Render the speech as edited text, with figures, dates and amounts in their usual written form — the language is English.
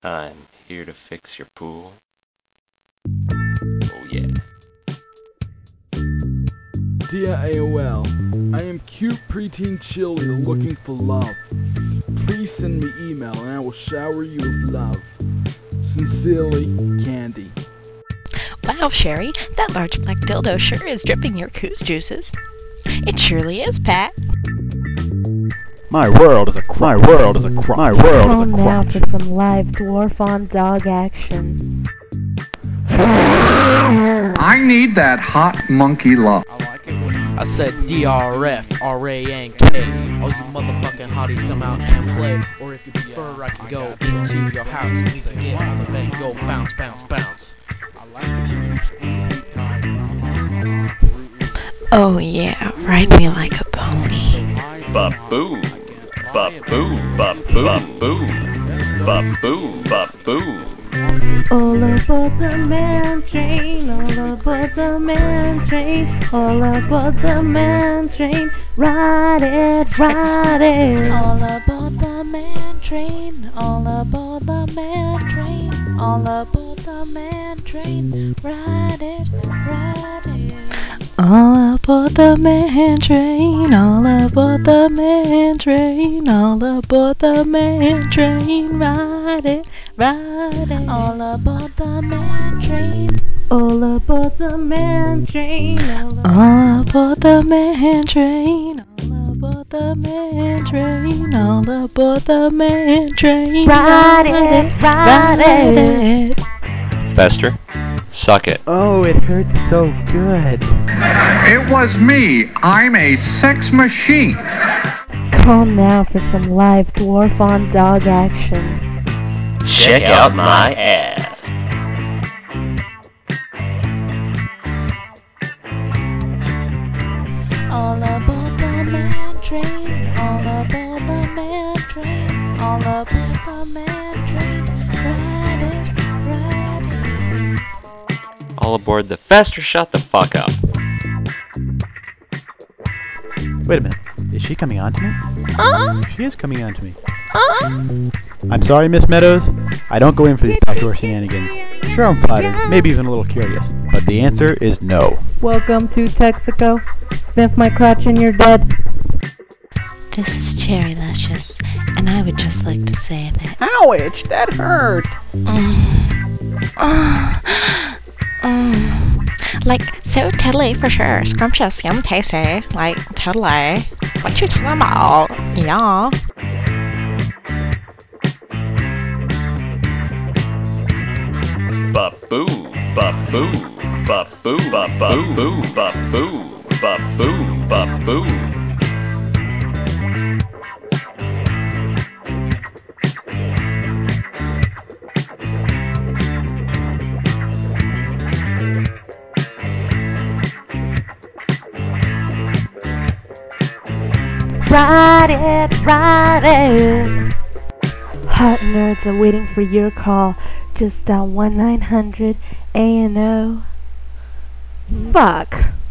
I'm here to fix your pool. Oh yeah. Dear AOL, I am cute preteen cheerleader looking for love. Please send me email and I will shower you with love. Sincerely, Candy. Wow, Sherry, that large black dildo sure is dripping your coos juices. It surely is, Pat. My world is a crime. My world is a crime. My world is a Time now crime. for some live dwarf on dog action. I need that hot monkey love. I said DRF, RANK. All you motherfucking hotties come out and play. Or if you prefer, I can go into your house and we can get on the bed and go bounce, bounce, bounce. Oh yeah, ride me like a pony. Ba-boo. Ba-boo. Ba-boo. Ba-boo. Ba-boo. All aboard the man train, all aboard the man train, all aboard the man train, ride it, ride it. All aboard the man train, all aboard the man train, all aboard the man train, ride it, ride it. All aboard the man train, all aboard the man train, all aboard the man train, ride it, ride it. All aboard the man train, All aboard the man train, All aboard the man train, all aboard the man train, all aboard the man train, ride it, ride it. Fester. Suck it. Oh, it hurts so good. It was me. I'm a sex machine. Call now for some live dwarf on dog action. Check out my ass. all aboard the man train, all aboard the man train, all aboard the man train, ride it, ride it. All aboard the Fester, shut the fuck up. Wait a minute. Is she coming on to me? She is coming on to me. I'm sorry, Miss Meadows. I don't go in for these backdoor shenanigans. Sure, I'm flattered, maybe even a little curious, but the answer is no. Welcome to Texaco. Sniff my crotch and you're dead. This is Cherry Luscious, and I would just like to say that. Ouch, that hurt. Like, so totally for sure. Scrumptious, yum, tasty. Like, totally. What you talking about? Yeah. Ba-boo, ba-boo, ba-boo, ba-boo, ba-boo, ba-boo, ba-boo. Ride it, ride it. Hot nerds are waiting for your call. Just dial 1-900 A&O. Fuck.